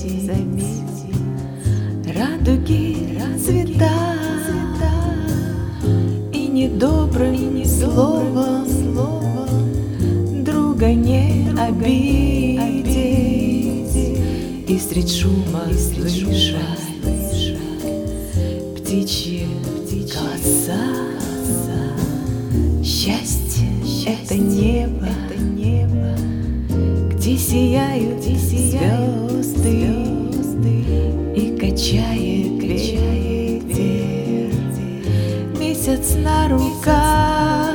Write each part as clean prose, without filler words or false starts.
заметь радуги, цвета, и недобрым словом друга не обидеть, и средь шума слышать птичьи голоса. Счастье — это небо, где сияют звезды, и качает ветер месяц на руках.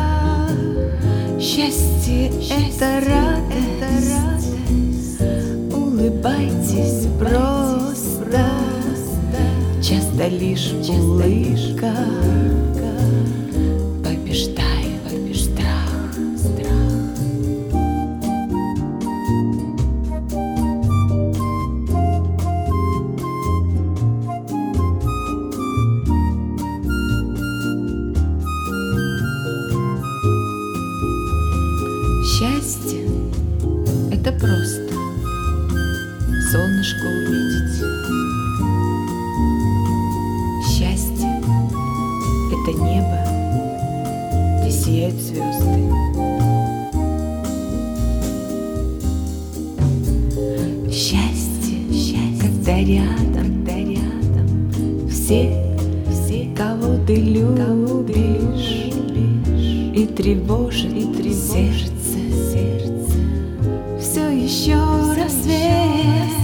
Счастье — это радость, улыбайтесь просто, часто лишь улыбка побеждает страх. Счастье — это просто солнышко увидеть. Счастье — это небо, где сияют звезды. Счастье, когда рядом все, кого ты любишь, и тревожит сердце. Все еще рассвет,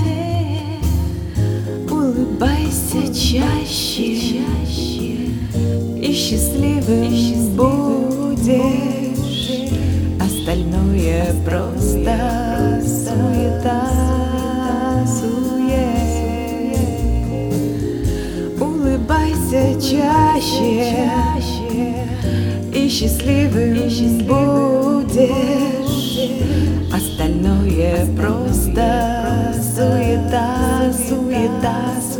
улыбайся чаще, и счастливым будешь. Остальное просто суета. Улыбайся чаще, и счастливым будешь. Остальное просто суета.